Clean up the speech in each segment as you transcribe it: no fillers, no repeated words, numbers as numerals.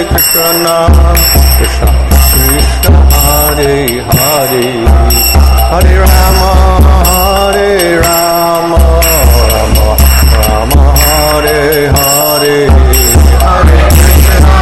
Krishna, Krishna Krishna, Hare Hare, Hare Rama, Hare Rama, Rama Rama, Hare Hare, Hare Krishna,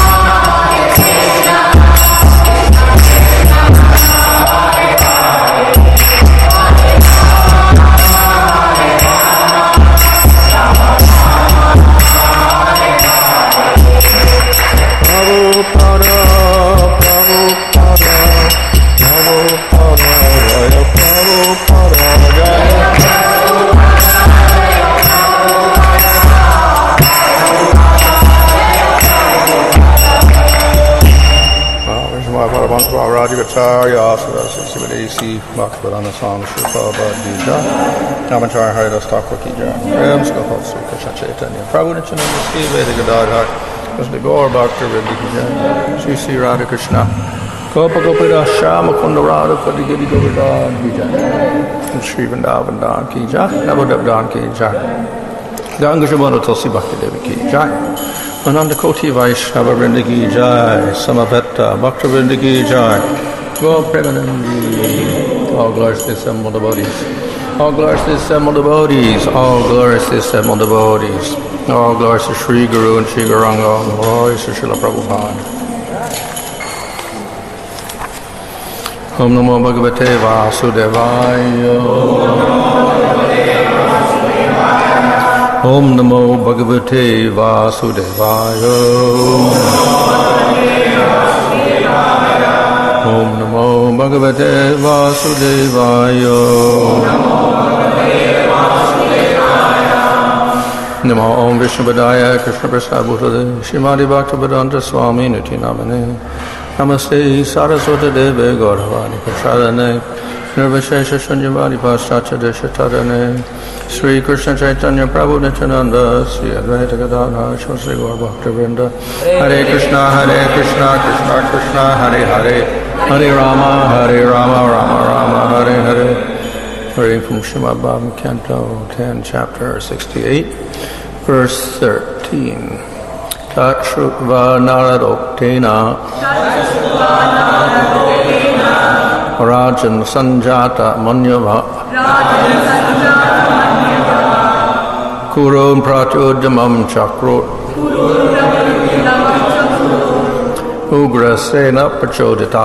Rajagacharya Asarasi Sivadesi Bhaktivedanta Swami Shripabhadija Namacharya Haridas Thakur Ki Jai Ram Skapal Sri Krishna Chaitanya Prabhu Nityananda Sri Veda Gadadhar Krishna Gaur Bhakti Vrinda Ki Jai Sri Sri Radha Krishna Gopa Gopida Shama Kunda Radha Kadi Giri Govardhan Ki Jai Sri Vrindavan Dan Ki Jai Navadab Dan Ki Jai Ganga Shabana Tulsi Bhakti Devi Ki Jai Ananda Koti Vaishnava Vrinda Ki Jai Samavetta Bhakta Vrinda Ki Jai Go Premanandi All glories to the assembled devotees All glories to the assembled devotees All glories to the assembled devotees All glories to Sri Guru and Sri Gauranga All glories to Srila Prabhupada Om Namo Bhagavate Vasudevaya Om Namo Bhagavate Vasudevaya Om Namo Bhagavate Vasudevaya Namo Om Vishnupadaya Krishna Prasad Bhutade Shrimati Bhaktivedanta Swami Niti Namane Namaste Saraswata Deve Gauravani Prashadane Nirvashesha Shunyavadi Paschatya Deshatadane Sri Krishna Chaitanya Prabhu Nityananda Sri Advaita Gadadhar Sri Gaur Bhaktivinoda Hare Krishna Krishna Krishna Hare Hare Hare Rama Rama Rama Hare Hare. Reading from Srimad Bhagavatam Canto 10 Chapter 68 Verse 13 Tat Shrutva Naradoktena Rajan Sanjata Manyava Kurun Pratyudamam Chakrut Ugrasena Prachodita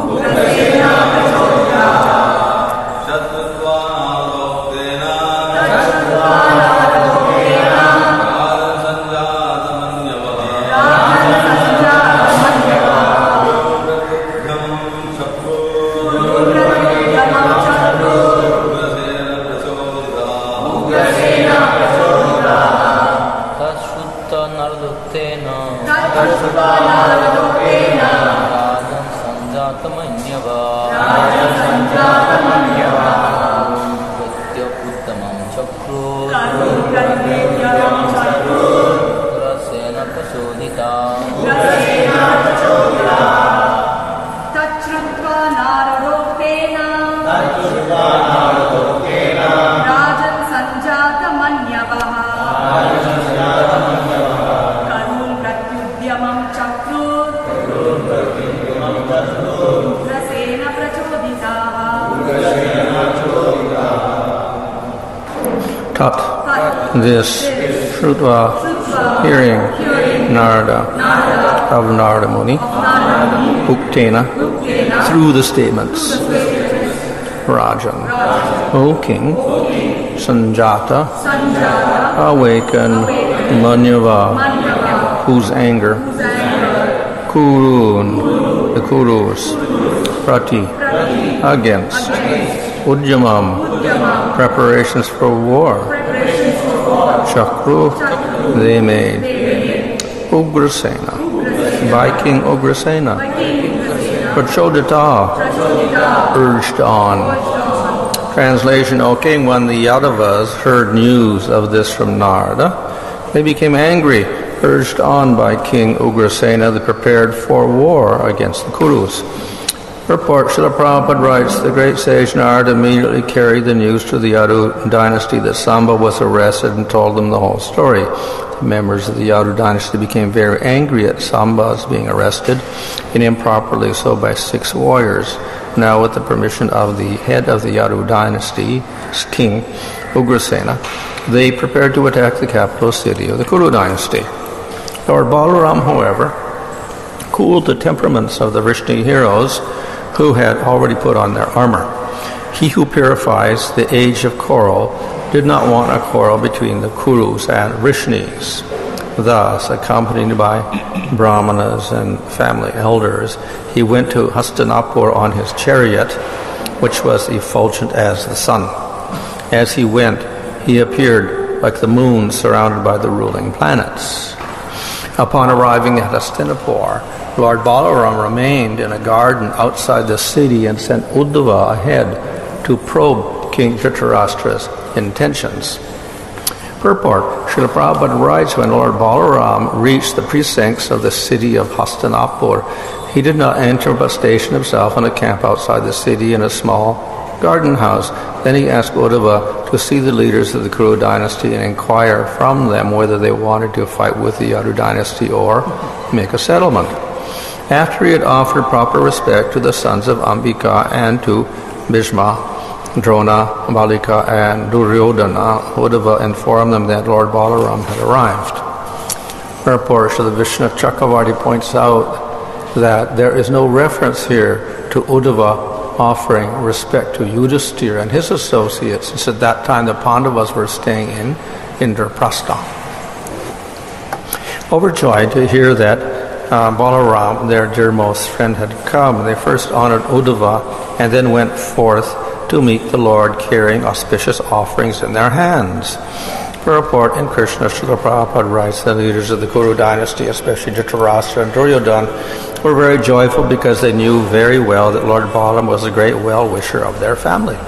This Shrutva hearing Narada of Narada Muni Uktena through the statements Rajan, O King, Sanjata, awaken Manyava, whose anger, Kurun, the Kurus, Prati, against, Ujjamam, preparations for war, Chakru, they made, Ugrasena, by King Ugrasena, Prachodita, urged on. Translation, O King, when the Yadavas heard news of this from Narada, they became angry, urged on by King Ugrasena, they prepared for war against the Kurus. Report, Srila Prabhupada writes, the great sage Narada immediately carried the news to the Yadu dynasty that Samba was arrested and told them the whole story. The members of the Yadu dynasty became very angry at Samba's being arrested, and improperly so by 6 warriors. Now, with the permission of the head of the Yadu dynasty, King Ugrasena, they prepared to attack the capital city of the Kuru dynasty. Lord Balaram, however, cooled the temperaments of the Vrishni heroes who had already put on their armor. He who purifies the age of quarrel did not want a quarrel between the Kurus and Vrishnis. Thus, accompanied by Brahmanas and family elders, he went to Hastinapur on his chariot, which was effulgent as the sun. As he went, he appeared like the moon surrounded by the ruling planets. Upon arriving at Hastinapur, Lord Balaram remained in a garden outside the city and sent Uddhava ahead to probe King Dhritarashtra's intentions. Purport, Srila Prabhupada writes, when Lord Balaram reached the precincts of the city of Hastinapur, he did not enter but stationed himself in a camp outside the city in a small garden house. Then he asked Uddhava to see the leaders of the Kuru dynasty and inquire from them whether they wanted to fight with the Yadu dynasty or make a settlement. After he had offered proper respect to the sons of Ambika and to Bhishma, Drona, Balika, and Duryodhana, Uddhava informed them that Lord Balaram had arrived. Purport, the Vishnu Chakravarti points out that there is no reference here to Uddhava offering respect to Yudhisthira and his associates, since at that time the Pandavas were staying in Indraprastha. Overjoyed to hear that Balaram, their dearmost friend, had come, they first honored Uddhava and then went forth to meet the Lord carrying auspicious offerings in their hands. For a report in Krishna, Srila Prabhupada writes, the leaders of the Kuru dynasty, especially Dhritarashtra and Duryodhana, were very joyful because they knew very well that Lord Balaram was a great well-wisher of their family.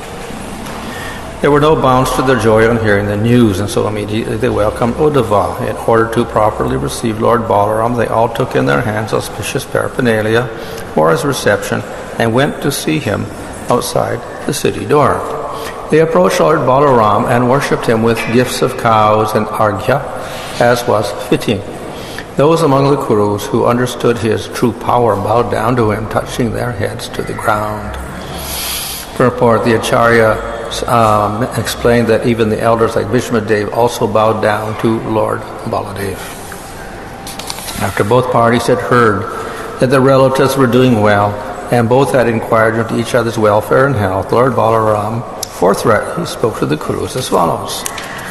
There were no bounds to their joy on hearing the news, and so immediately they welcomed Uddhava. In order to properly receive Lord Balaram, they all took in their hands auspicious paraphernalia for his reception and went to see him outside the city door. They approached Lord Balaram and worshipped him with gifts of cows and arghya, as was fitting. Those among the Kurus who understood his true power bowed down to him, touching their heads to the ground. Purport, the Acharya explained that even the elders like Bhishmadev also bowed down to Lord Baladev. After both parties had heard that the relatives were doing well, and both had inquired into each other's welfare and health, Lord Balaram forthright spoke to the Kurus as follows.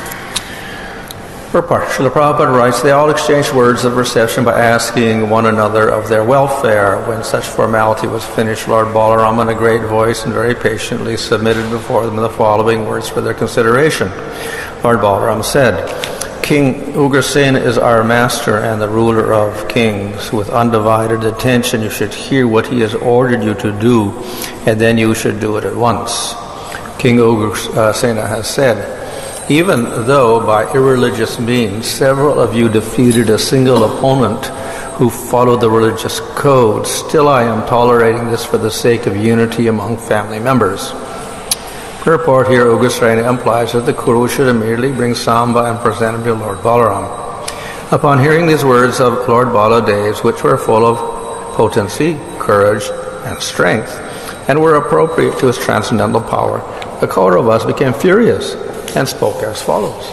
Purport, Srila Prabhupada writes, they all exchanged words of reception by asking one another of their welfare. When such formality was finished, Lord Balaram in a great voice and very patiently submitted before them the following words for their consideration. Lord Balaram said, King Ugrasena is our master and the ruler of kings. With undivided attention you should hear what he has ordered you to do, and then you should do it at once. King Ugrasena has said, even though by irreligious means several of you defeated a single opponent who followed the religious code, still I am tolerating this for the sake of unity among family members. Purport, here Ugrasena implies that the Kuru should immediately bring Samba and present him to Lord Balaram. Upon hearing these words of Lord Baladev's, which were full of potency, courage, and strength, and were appropriate to his transcendental power, the Kauravas became furious and spoke as follows.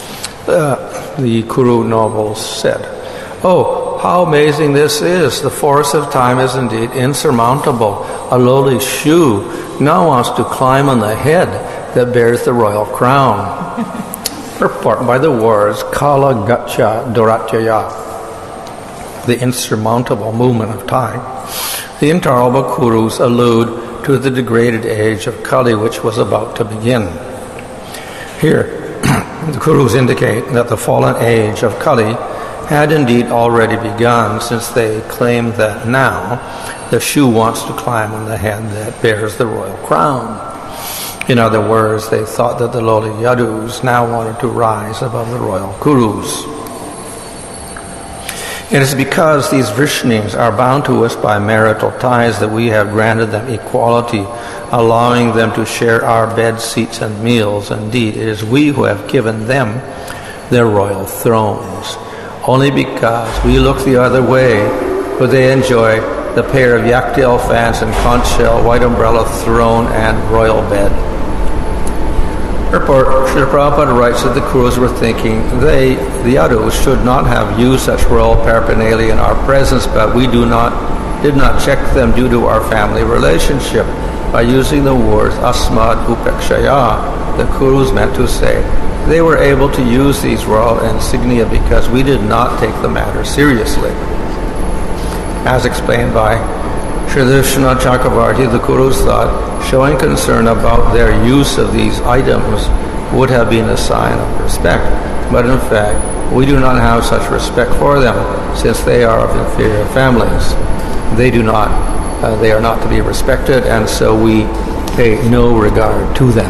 The Kuru nobles said, oh, how amazing this is! The force of time is indeed insurmountable. A lowly shoe now wants to climb on the head that bears the royal crown. Purport, by the words Kala Gatcha Doratyaya, the insurmountable movement of time, the intolerable Kurus allude to the degraded age of Kali, which was about to begin. Here, the Kurus indicate that the fallen age of Kali had indeed already begun, since they claim that now the shoe wants to climb on the head that bears the royal crown. In other words, they thought that the lowly Yadus now wanted to rise above the royal Kurus. It is because these Vrishnis are bound to us by marital ties that we have granted them equality, allowing them to share our bed, seats, and meals. Indeed, it is we who have given them their royal thrones. Only because we look the other way would they enjoy the pair of yak-tail fans and conch shell, white umbrella throne, and royal bed. Report, Srila Prabhupada writes that the Kurus were thinking they, the Yadus, should not have used such royal paraphernalia in our presence, but we did not check them due to our family relationship. By using the words asmad upekshaya, the Kurus meant to say they were able to use these royal insignia because we did not take the matter seriously. As explained by Sri Vishwanath Chakravarti, the Kurus thought showing concern about their use of these items would have been a sign of respect. But in fact, we do not have such respect for them, since they are of inferior families. They are not to be respected, and so we pay no regard to them.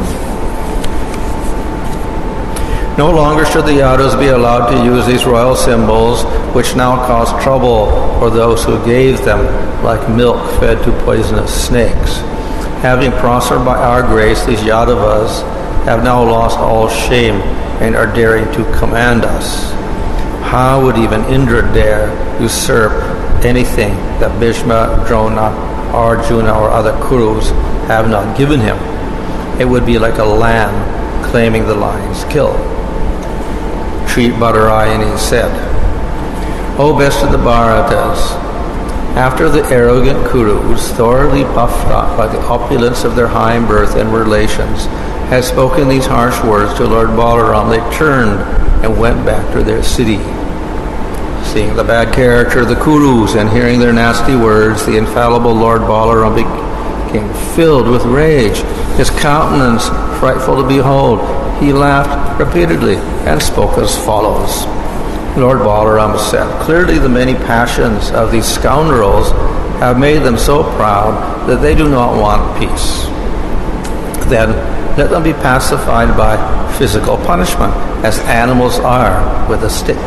No longer should the Yadus be allowed to use these royal symbols, which now cause trouble for those who gave them, like milk fed to poisonous snakes. Having prospered by our grace, these Yadavas have now lost all shame and are daring to command us. How would even Indra dare usurp anything that Bhishma, Drona, Arjuna, or other Kurus have not given him? It would be like a lamb claiming the lion's kill. Sri Badarayani said, O best of the Bharatas, after the arrogant Kurus, thoroughly puffed up by the opulence of their high birth and relations, had spoken these harsh words to Lord Balaram, they turned and went back to their city. Seeing the bad character of the Kurus and hearing their nasty words, the infallible Lord Balaram became filled with rage, his countenance frightful to behold. He laughed repeatedly and spoke as follows. Lord Balaram said, clearly the many passions of these scoundrels have made them so proud that they do not want peace. Then let them be pacified by physical punishment, as animals are with a stick.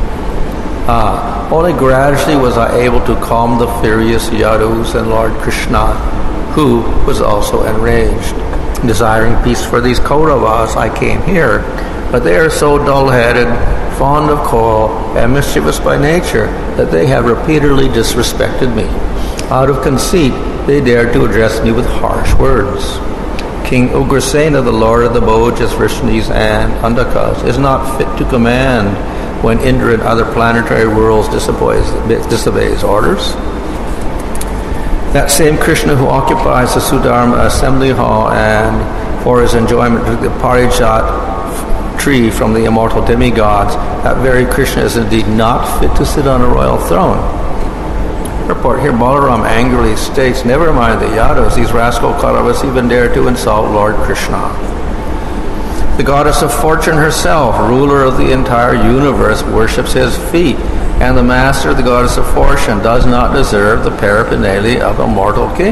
Only gradually was I able to calm the furious Yadus and Lord Krishna, who was also enraged. Desiring peace for these Kauravas, I came here, but they are so dull-headed, fond of quarrel, and mischievous by nature that they have repeatedly disrespected me. Out of conceit, they dared to address me with harsh words. King Ugrasena, the lord of the Bhojas, Vrishnis, and Andakas, is not fit to command when Indra and other planetary worlds disobeys orders. That same Krishna who occupies the Sudharma assembly hall and for his enjoyment took the Parijat tree from the immortal demigods, that very Krishna is indeed not fit to sit on a royal throne. Report here, Balaram angrily states, never mind the Yadus, these rascal Kauravas even dare to insult Lord Krishna. The goddess of fortune herself, ruler of the entire universe, worships his feet, and the master, the goddess of fortune, does not deserve the paraphernalia of a mortal king.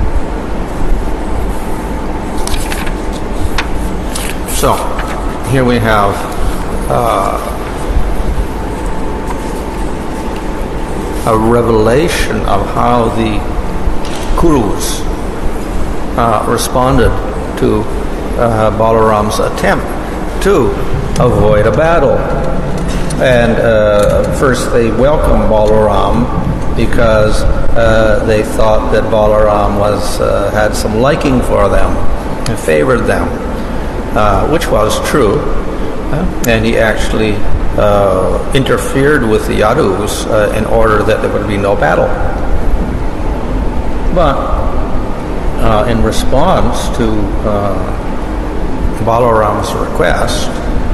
So, here we have a revelation of how the Kurus responded to Balaram's attempt to avoid a battle. And first they welcomed Balaram because they thought that Balaram had some liking for them and favored them, which was true. And he actually interfered with the Yadus in order that there would be no battle. But in response to Balaram's request,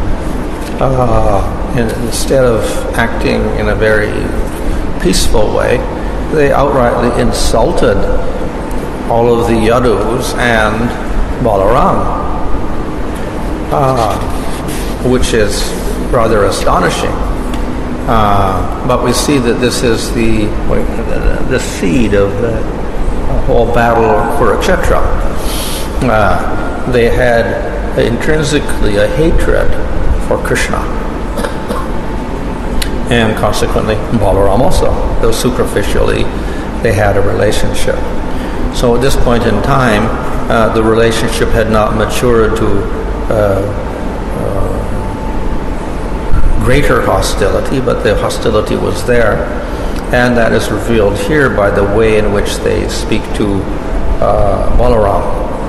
instead of acting in a very peaceful way, they outrightly insulted all of the Yadus and Balaram, which is rather astonishing. But we see that this is the seed of the whole battle of Kurukshetra. They had intrinsically a hatred for Krishna. and consequently Balaram also, though superficially they had a relationship. So at this point in time, the relationship had not matured to greater hostility, but the hostility was there, and that is revealed here by the way in which they speak to Balaram.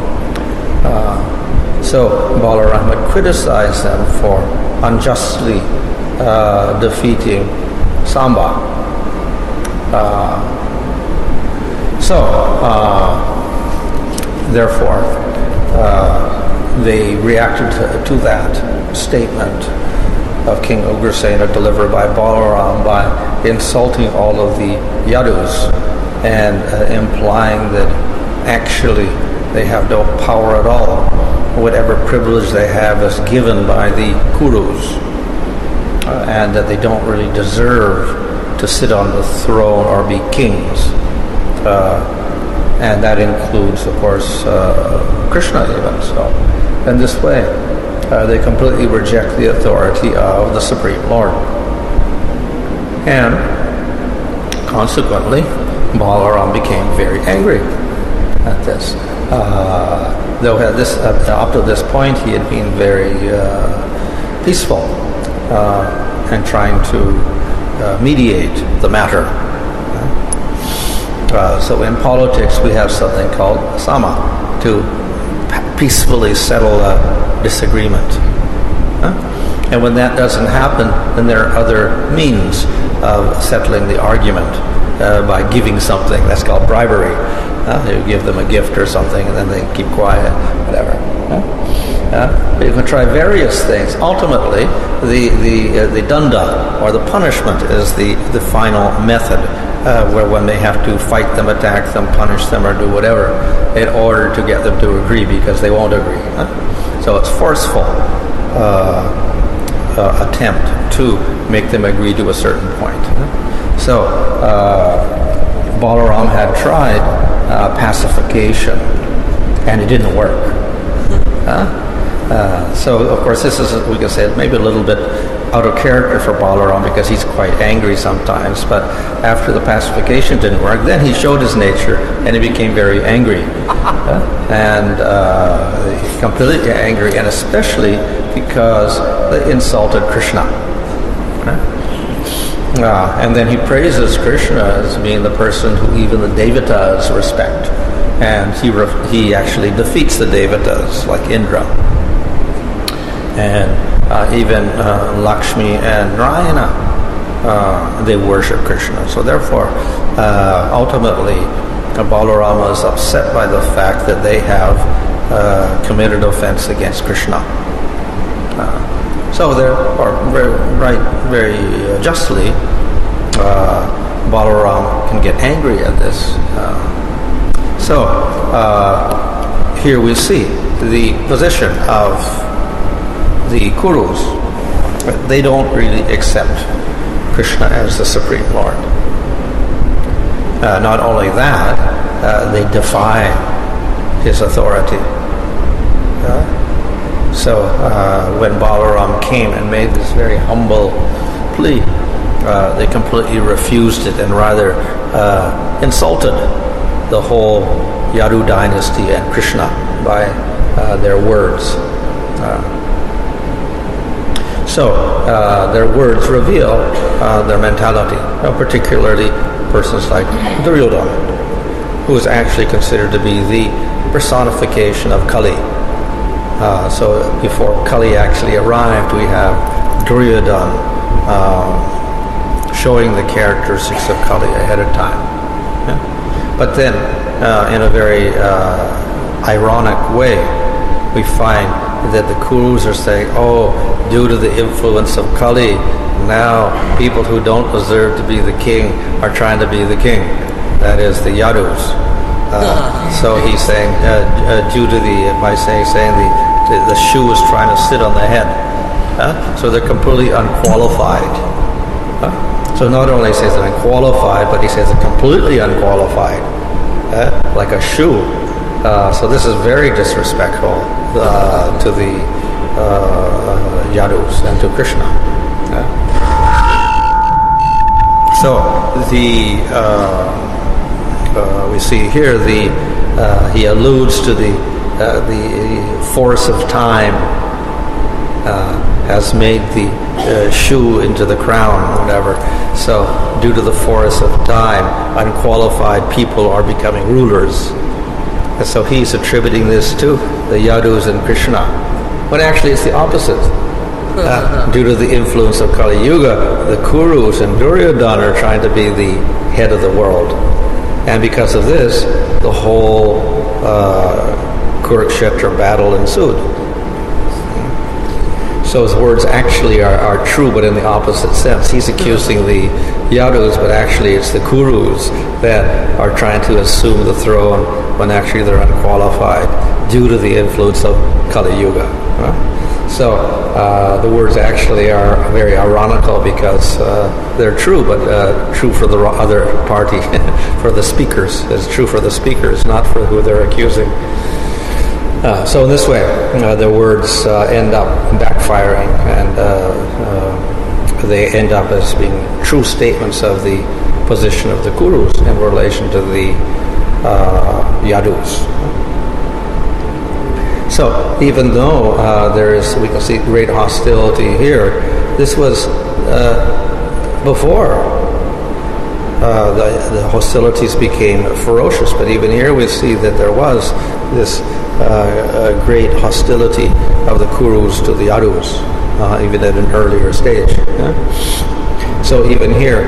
So Balaram had criticized them for unjustly defeating Samba. Therefore, they reacted to that statement of King Ugrasena delivered by Balaram by insulting all of the Yadus and implying that actually they have no power at all. Whatever privilege they have is given by the Kurus, and that they don't really deserve to sit on the throne or be kings. And that includes, of course, Krishna even. So, in this way, they completely reject the authority of the Supreme Lord. And consequently, Balaram became very angry at this. Though up to this point he had been very peaceful and trying to mediate the matter. So in politics we have something called sama, to peacefully settle a disagreement. And when that doesn't happen, then there are other means of settling the argument by giving something. That's called bribery. You give them a gift or something, and then they keep quiet, whatever. But you can try various things. Ultimately, the danda, or the punishment, is the final method, where when they have to fight them, attack them, punish them, or do whatever, in order to get them to agree, because they won't agree. So it's forceful attempt to make them agree to a certain point. So Balaram had tried pacification, and it didn't work. So of course this is, we can say, maybe a little bit out of character for Balaram, because he's quite angry sometimes, but after the pacification didn't work, then he showed his nature and he became very angry. And completely angry, and especially because they insulted Krishna. And then he praises Krishna as being the person who even the Devatas respect. And he actually defeats the Devatas, like Indra. And even Lakshmi and Narayana, they worship Krishna. So therefore, ultimately, Balarama is upset by the fact that they have committed offense against Krishna. So therefore, very justly, Balaram can get angry at this. Here we see the position of the Kurus. They don't really accept Krishna as the Supreme Lord. Not only that, they defy his authority. So when Balaram came and made this very humble plea, they completely refused it and rather insulted the whole Yadu dynasty and Krishna by their words. Their words reveal their mentality, particularly persons like Duryodhana, who is actually considered to be the personification of Kali. So before Kali actually arrived, we have Duryodhana showing the characteristics of Kali ahead of time. Yeah? But then, in a very ironic way, we find that the Kurus are saying, due to the influence of Kali, now people who don't deserve to be the king are trying to be the king. That is the Yadus. So he's saying, due to the shoe is trying to sit on the head. So they're completely unqualified. So not only says they're unqualified, but he says they're completely unqualified, like a shoe. So this is very disrespectful to the Yadus and to Krishna. So we see here he alludes to the force of time has made the shoe into the crown, whatever. So due to the force of time, unqualified people are becoming rulers. And so he's attributing this to the Yadus and Krishna, when actually it's the opposite. Due to the influence of Kali Yuga, the Kurus and Duryodhana are trying to be the head of the world. And because of this, the whole Kurukshetra battle ensued. So his words actually are true, but in the opposite sense. He's accusing the Yadus, but actually it's the Kurus that are trying to assume the throne when actually they're unqualified due to the influence of Kali Yuga. So the words actually are very ironical because they're true, but true for the other party, for the speakers. It's true for the speakers, not for who they're accusing. So in this way, the words end up backfiring, and they end up as being true statements of the position of the Kurus in relation to the Yadus. So even though we can see great hostility here, this was before the hostilities became ferocious. But even here we see that there was this great hostility of the Kurus to the Yadus, even at an earlier stage. Yeah? So even here,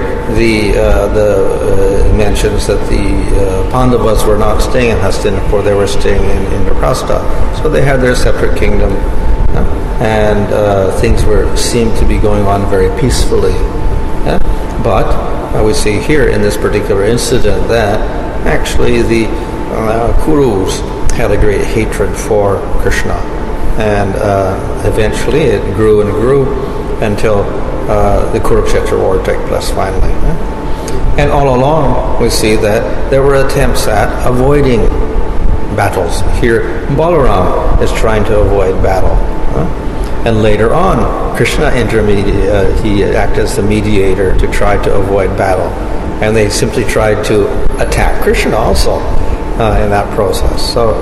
the mentions that the Pandavas were not staying in Hastinapur; they were staying in Indraprastha. So they had their separate kingdom, and things seemed to be going on very peacefully. Yeah? But we see here in this particular incident that actually the Kurus had a great hatred for Krishna, and eventually it grew and grew until the Kurukshetra war took place finally. And all along we see that there were attempts at avoiding battles. Here Balaram is trying to avoid battle. And later on, Krishna he acted as the mediator to try to avoid battle. And they simply tried to attack Krishna also in that process. So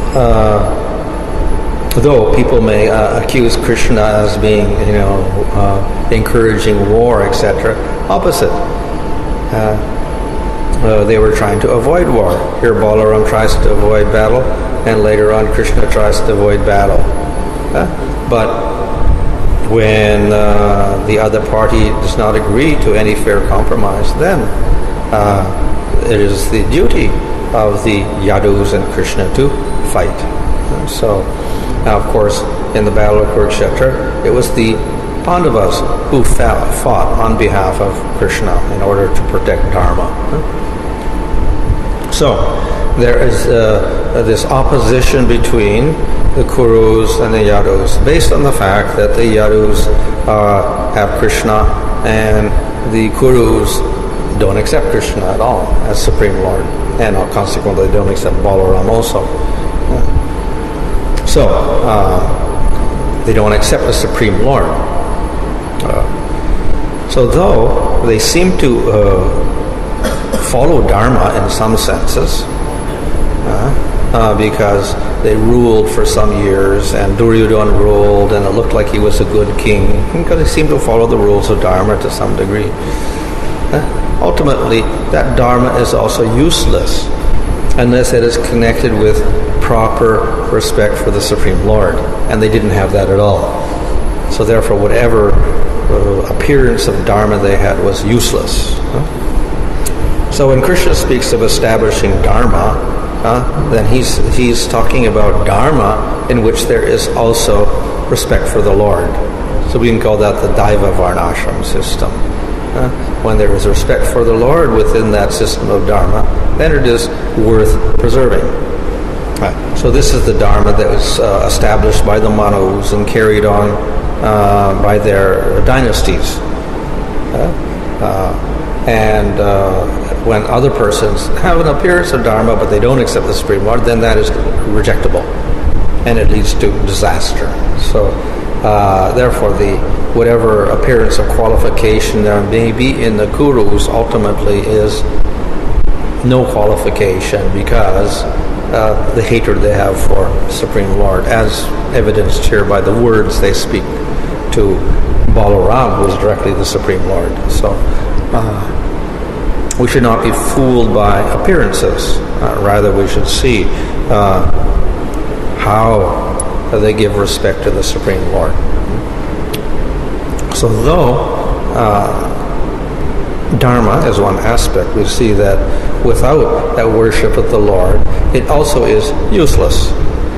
though people may accuse Krishna as being, encouraging war, etc., opposite. They were trying to avoid war. Here Balaram tries to avoid battle, and later on Krishna tries to avoid battle. But when the other party does not agree to any fair compromise, then it is the duty of the Yadus and Krishna to fight. So, now of course, in the battle of Kurukshetra, it was the Pandavas who fought on behalf of Krishna in order to protect Dharma. So, there is this opposition between the Kurus and the Yadus, based on the fact that the Yadus have Krishna and the Kurus don't accept Krishna at all as Supreme Lord, and consequently they don't accept Balaram also. So, they don't accept the Supreme Lord. So though they seem to follow Dharma in some senses, because they ruled for some years, and Duryodhana ruled, and it looked like he was a good king, because they seemed to follow the rules of Dharma to some degree. Ultimately, that Dharma is also useless unless it is connected with proper respect for the Supreme Lord, and they didn't have that at all. So therefore, whatever appearance of Dharma they had was useless. So when Krishna speaks of establishing Dharma, then he's talking about Dharma in which there is also respect for the Lord. So we can call that the Daiva Varnashram system. When there is respect for the Lord within that system of Dharma, then it is worth preserving. So this is the Dharma that was established by the Manus and carried on by their dynasties. When other persons have an appearance of Dharma but they don't accept the Supreme Lord, then that is rejectable, and it leads to disaster. So Therefore, whatever appearance of qualification there may be in the gurus ultimately is no qualification, because the hatred they have for Supreme Lord, as evidenced here by the words they speak to Balaram, who is directly the Supreme Lord. So we should not be fooled by appearances. Rather, we should see how they give respect to the Supreme Lord. So though Dharma is one aspect, we see that without that worship of the Lord, it also is useless.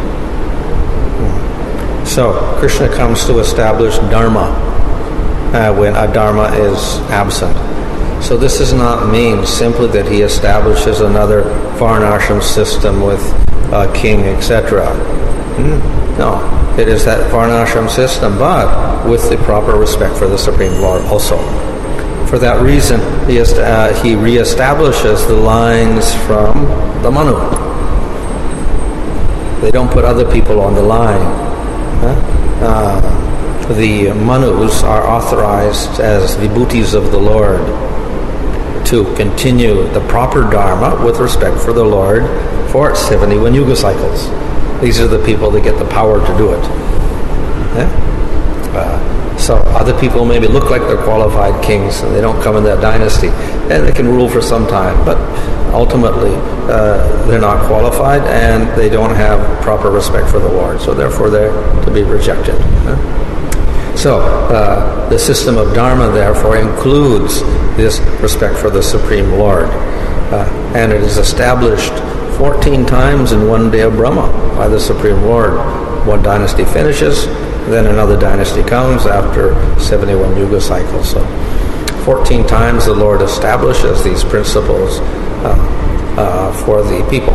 So Krishna comes to establish Dharma when Adharma is absent. So this does not mean simply that he establishes another Varnashram system with a king, etc. No, it is that Varnashram system, but with the proper respect for the Supreme Lord also. For that reason, he reestablishes the lines from the Manu. They don't put other people on the line. The Manus are authorized as vibhutis of the Lord to continue the proper Dharma with respect for the Lord for 71 Yuga cycles. These are the people that get the power to do it. So other people maybe look like they're qualified kings and they don't come in that dynasty, and they can rule for some time, but ultimately they're not qualified and they don't have proper respect for the Lord, so therefore they're to be rejected. So the system of Dharma therefore includes this respect for the Supreme Lord, and it is established 14 times in one day of Brahma by the Supreme Lord. One dynasty finishes, then another dynasty comes after 71 Yuga cycles. So 14 times the Lord establishes these principles for the people.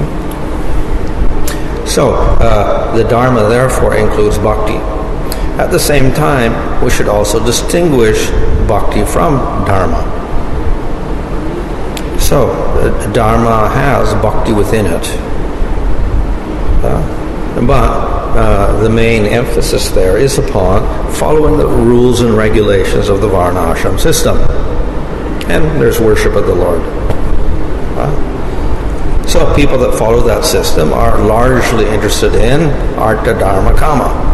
So the Dharma therefore includes bhakti. At the same time, we should also distinguish bhakti from Dharma. So Dharma has bhakti within it. But the main emphasis there is upon following the rules and regulations of the Varnashram system. And there's worship of the Lord. So people that follow that system are largely interested in Artha, Dharma, Kama.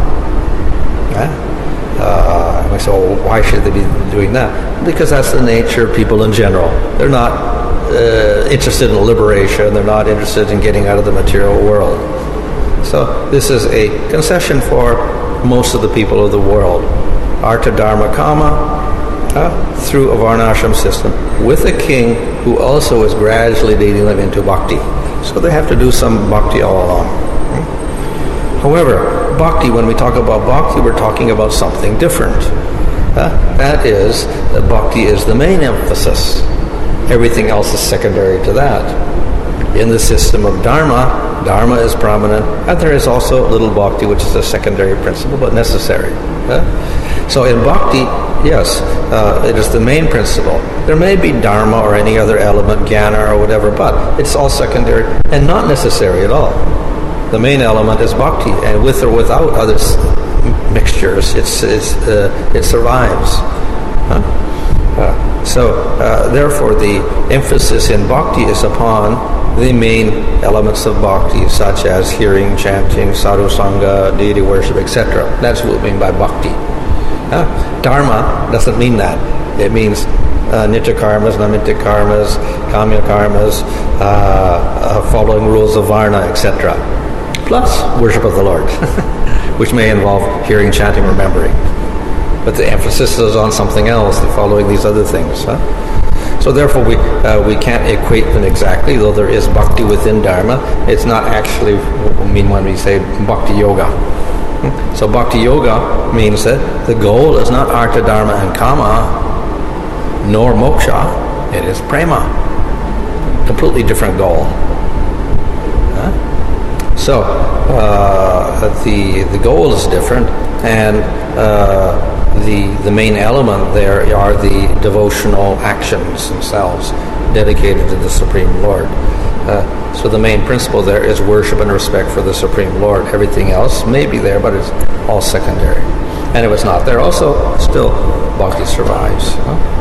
We say, well, why should they be doing that? Because that's the nature of people in general. They're not interested in liberation. They're not interested in getting out of the material world. So this is a concession for most of the people of the world. Artha, Dharma, Kama, through a Varnashram system, with a king who also is gradually leading them into bhakti. So they have to do some bhakti all along. However, bhakti, when we talk about bhakti, we're talking about something different. That is, that bhakti is the main emphasis. Everything else is secondary to that. In the system of Dharma, Dharma is prominent, and there is also little bhakti, which is a secondary principle, but necessary. So in bhakti, yes, it is the main principle. There may be Dharma or any other element, jnana or whatever, but it's all secondary and not necessary at all. The main element is bhakti, and with or without other mixtures, it survives. Therefore, the emphasis in bhakti is upon the main elements of bhakti, such as hearing, chanting, sadhu sangha, deity worship, etc. That's what we mean by bhakti. Dharma doesn't mean that. It means nitya karmas, namitta karmas, kamya karmas, following rules of varna, etc. Plus worship of the Lord, which may involve hearing, chanting, remembering. But the emphasis is on something else, following these other things. So therefore we can't equate them exactly, though there is bhakti within Dharma. It's not actually what we mean when we say bhakti yoga. So bhakti yoga means that the goal is not artha, dharma, and kama, nor moksha. It is prema. Completely different goal. So the goal is different, and the main element there are the devotional actions themselves dedicated to the Supreme Lord. So the main principle there is worship and respect for the Supreme Lord. Everything else may be there, but it's all secondary. And if it's not there also, still bhakti survives.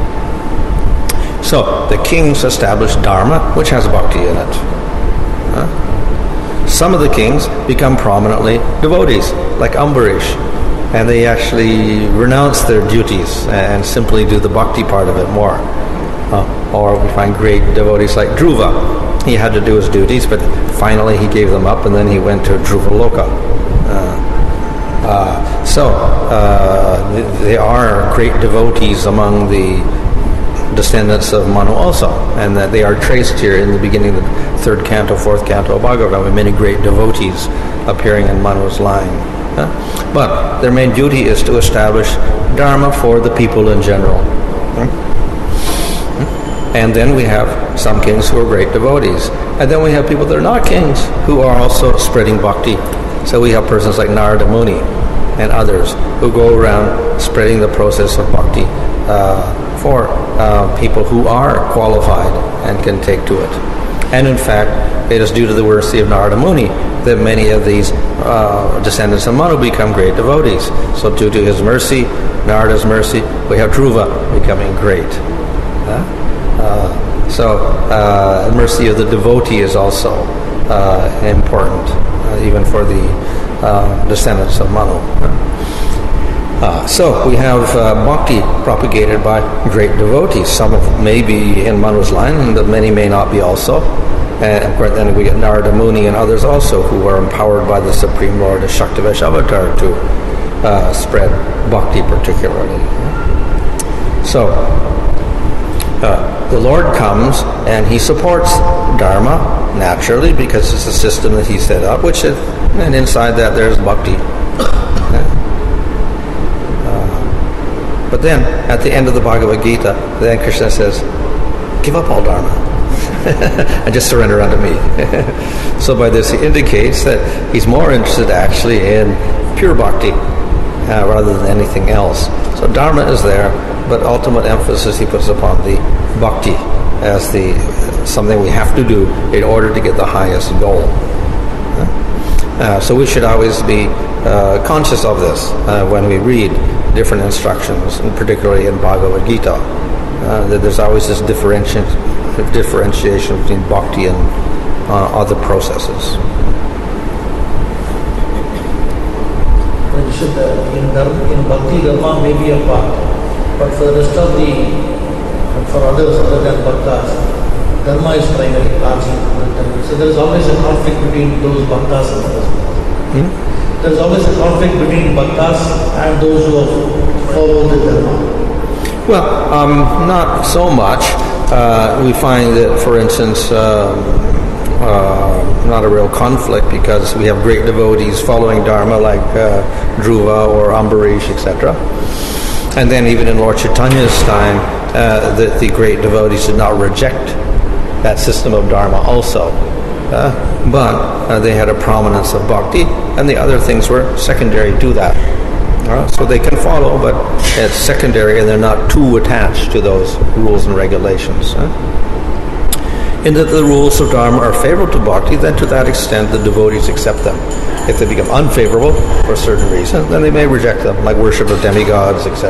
So the kings established dharma, which has bhakti in it. Some of the kings become prominently devotees, like Ambarish, and they actually renounce their duties and simply do the bhakti part of it more. Or we find great devotees like Dhruva. He had to do his duties, but finally he gave them up, and then he went to Dhruvaloka. They are great devotees among the descendants of Manu also, and that they are traced here in the beginning of the 3rd canto, 4th canto of Bhagavatam, with many great devotees appearing in Manu's line. But their main duty is to establish dharma for the people in general. And then we have some kings who are great devotees. And then we have people that are not kings who are also spreading bhakti. So we have persons like Narada Muni and others who go around spreading the process of bhakti for people who are qualified and can take to it. And in fact, it is due to the mercy of Narada Muni that many of these descendants of Manu become great devotees. So due to his mercy, Narada's mercy, we have Dhruva becoming great. The mercy of the devotee is also important, even for the descendants of Manu. So we have bhakti propagated by great devotees. Some may be in Manu's line, and many may not be also. And of course, then we get Narada Muni and others also who are empowered by the Supreme Lord, the Shaktivesh Avatar, to spread bhakti particularly. So the Lord comes and he supports Dharma naturally because it's a system that he set up, and inside that there's bhakti. But then at the end of the Bhagavad Gita, then Krishna says, give up all Dharma and just surrender unto me. So by this he indicates that he's more interested actually in pure bhakti rather than anything else. So Dharma is there, but ultimate emphasis he puts upon the bhakti as something we have to do in order to get the highest goal. So we should always be conscious of this when we read different instructions, and particularly in Bhagavad Gita, that there's always this differentiation between bhakti and other processes. In bhakti, dharma may be a part, but for the rest of for others other than bhaktas, dharma is primary, largely. So there is always a conflict between those bhaktas and others. There is always a conflict between bhaktas and those who follow the dharma. Well, not so much. We find that, for instance, not a real conflict because we have great devotees following Dharma like Dhruva or Ambarish, etc. And then even in Lord Chaitanya's time, the great devotees did not reject that system of Dharma also. But they had a prominence of bhakti, and the other things were secondary to that. So they can follow, but it's secondary, and they're not too attached to those rules and regulations. In that the rules of Dharma are favorable to bhakti, then to that extent the devotees accept them. If they become unfavorable for a certain reason, then they may reject them, like worship of demigods, etc.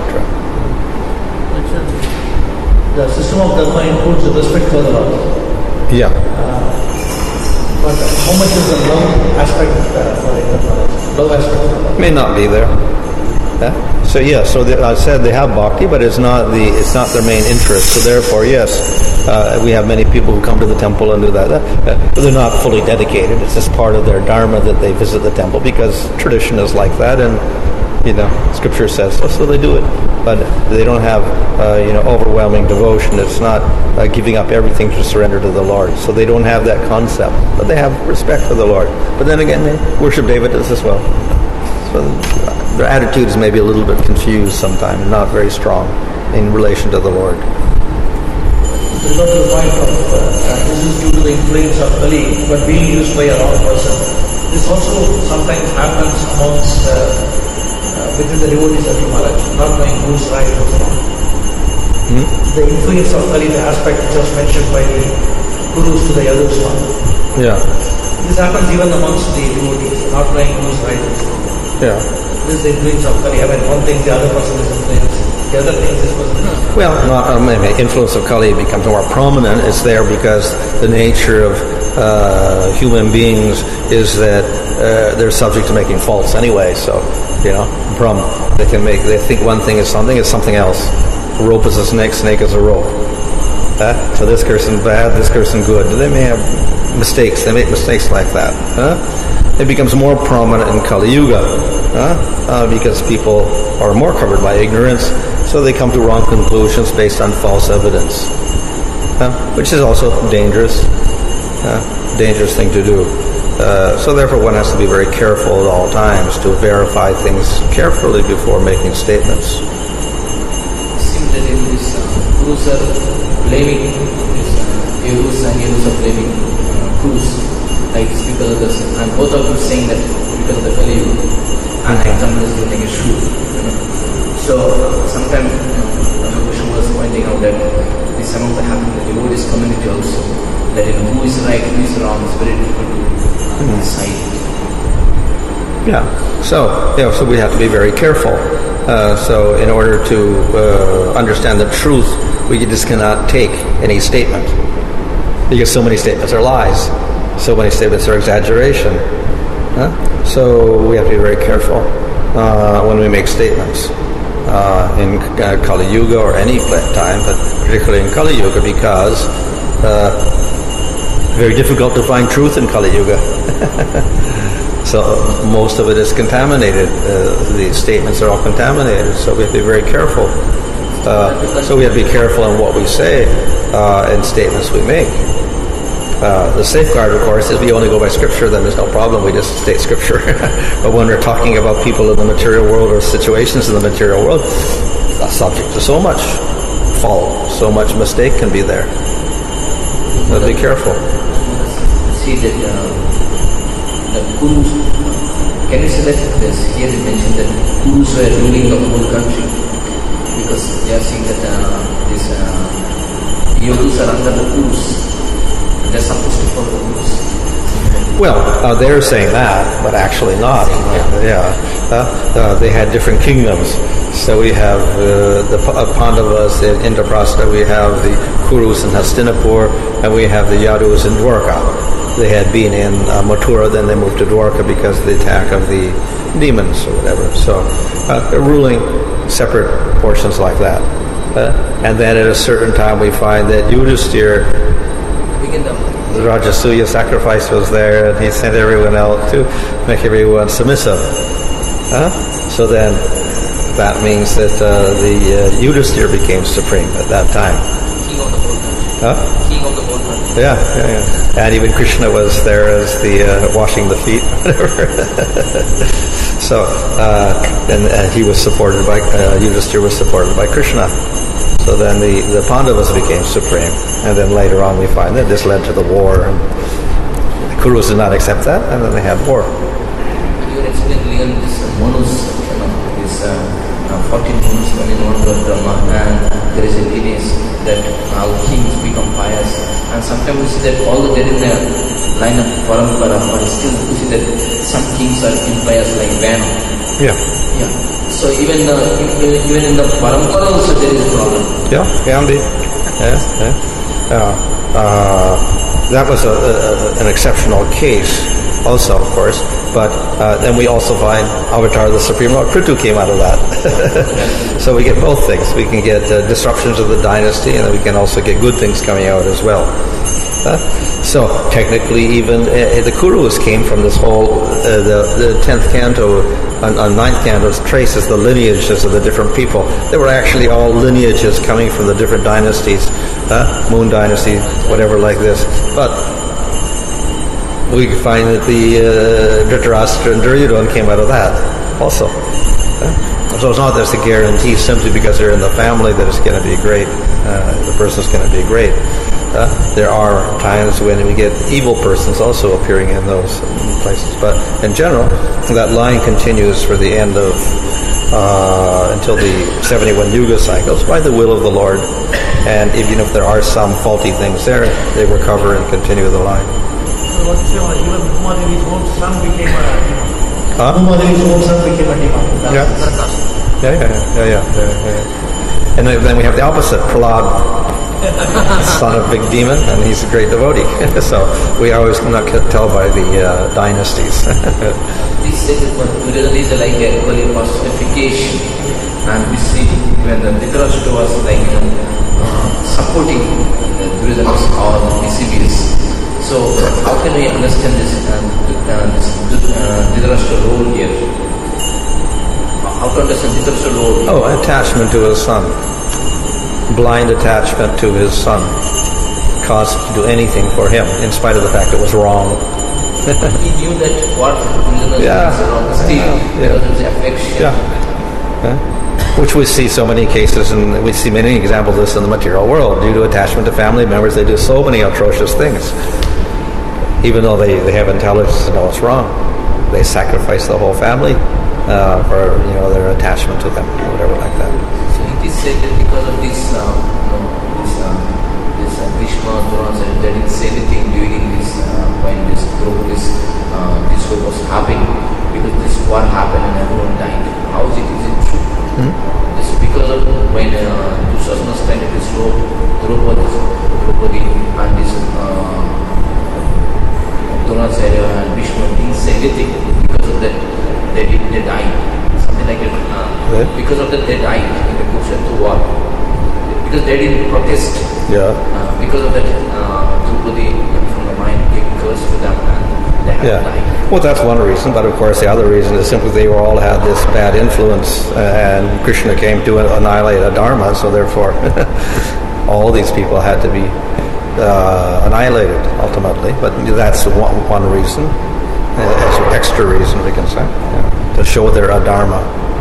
The system of Dharma includes respect for the Lord. Yeah. But how much is the love aspect for it? Love aspect may not be there. So I said they have bhakti, but it's not their main interest. So therefore, yes, we have many people who come to the temple and do that. But they're not fully dedicated. It's just part of their dharma that they visit the temple because tradition is like that, and Scripture says so. So they do it, but they don't have overwhelming devotion. It's not giving up everything to surrender to the Lord. So they don't have that concept, but they have respect for the Lord. But then again, they worship devotees as well. So their attitudes may be a little bit confused sometimes, not very strong in relation to the Lord. With regard to the point of this is due to the influence of Kali, but being used by a wrong person. This also sometimes happens amongst within the devotees of Maharaj, not knowing who's right and who's wrong. The influence of Kali, the aspect which was mentioned by the Gurus to the others one. Yeah. This happens even amongst the devotees, not knowing who's right and who's wrong. Yeah. this is the influence of Kali. I mean, one thing the other person is influenced, the other thing this person is influenced. Well, maybe influence of Kali becomes more prominent. It's there because the nature of human beings is that they're subject to making faults anyway. So, Brahm, they think one thing is something else. A rope is a snake, snake is a rope. So this person bad, this person good. They may have mistakes. They make mistakes like that. It becomes more prominent in Kali Yuga because people are more covered by ignorance, so they come to wrong conclusions based on false evidence, which is also dangerous thing to do. So therefore one has to be very careful at all times to verify things carefully before making statements. It seems that in this Gurus are blaming Yadus and Yadus are blaming Gurus, like it's because of this, and both of them saying that because of the Kali Yuga, and example is getting a shoe. So sometimes Krishna was pointing out that this some of the happening in the devotees community also, that who is right, who is wrong, is very difficult to decide. Yeah. So we have to be very careful. So in order to understand the truth, we just cannot take any statement, because so many statements are lies, so many statements are exaggeration. So we have to be very careful when we make statements in Kali Yuga or any time, but particularly in Kali Yuga, because very difficult to find truth in Kali Yuga. So most of it is contaminated. The statements are all contaminated, so we have to be very careful. So we have to be careful in what we say and statements we make. The safeguard, of course, is we only go by Scripture, then there's no problem, we just state Scripture. But when we're talking about people in the material world or situations in the material world, subject to so much fault, so much mistake can be there. So be careful. See that the Gurus, can you say that here it mentioned that Gurus were ruling the whole country, because they are saying that these Yadus are under the Gurus. They're supposed to follow the Gurus. Well, they're saying that, but actually not. They had different kingdoms. So we have the Pandavas in Indraprastha, we have the Kurus in Hastinapur, and we have the Yadus in Dwarka. They had been in Mathura, then they moved to Dwarka because of the attack of the demons or whatever. So they're ruling separate portions like that. And then at a certain time we find that Yudhisthira, the Rajasuya sacrifice was there, and he sent everyone out to make everyone submissive. So then that means that the Yudhisthira became supreme at that time. King of the whole country. King of the whole country. Yeah. And even Krishna was there as the washing the feet, whatever. So, and he was supported by, Yudhisthira was supported by Krishna. So then the Pandavas became supreme, and then later on we find that this led to the war, and the Kurus did not accept that, and then they had war. You were explaining this Manus, this 14 Manus coming on to Brahma, and there is a lineage that how kings become pious, and sometimes we see that although they're in the line of Parampara, but still we see that some kings are impious like Vanu. Yeah. So even in the Parampara also there is a problem. Yeah, can be. That was an exceptional case also, of course, but then we also find Avatar, the Supreme Lord Prithu, came out of that. So we get both things. We can get disruptions of the dynasty, and then we can also get good things coming out as well. So technically even the Kurus came from this whole, the 10th canto, on 9th canto traces the lineages of the different people. They were actually all lineages coming from the different dynasties, Moon Dynasty, whatever like this. But we find that the Dhritarashtra and Duryodhana came out of that also. So it's not that it's a guarantee simply because they're in the family that it's going to be great, the person's going to be great. There are times when we get evil persons also appearing in those places, but in general, that line continues for the end of until the 71 Yuga cycles by the will of the Lord, and even if there are some faulty things there, they recover and continue the line. So what you say, even Umadevi's own son became a Huh? Dhumadri's own son became a demon. Yeah. Yeah. And then we have the opposite, Prahlad, son of big demon, and he's a great devotee. So we always cannot tell by the dynasties. This Duryodhana is like a personification, and we see when the Dhritarashtra was like supporting Duryodhana's all mischievous. So how can we understand this Dhritarashtra role here? How to understand Dhritarashtra role? Oh, attachment to his son. Blind attachment to his son caused him to do anything for him, in spite of the fact it was wrong. He knew that what Duryodhana was wrong, still because of his affection. Which we see so many cases, and we see many examples of this in the material world. Due to attachment to family members, they do so many atrocious things. Even though they have intelligence to know it's wrong, they sacrifice the whole family for their attachment to them, or whatever like that. So it is said that because of this, Bhishma, Drona, they didn't say anything during this when this war was happening, because this war happened and everyone died. How is it true? This is because of when Dushasana spent his robe, Draupadi and this Dronacharya and Bhishma didn't say anything. Because of that, they died. Something like that. Because of that, they died in the Kurukshetra war. Because they didn't protest. Because of that, Draupadi from the mind gave curse to them and they had to die. Well, that's one reason, but of course the other reason is simply they all had this bad influence, and Krishna came to annihilate Adharma, so therefore all these people had to be annihilated ultimately. But that's one reason, as an extra reason we can say, to show their Adharma.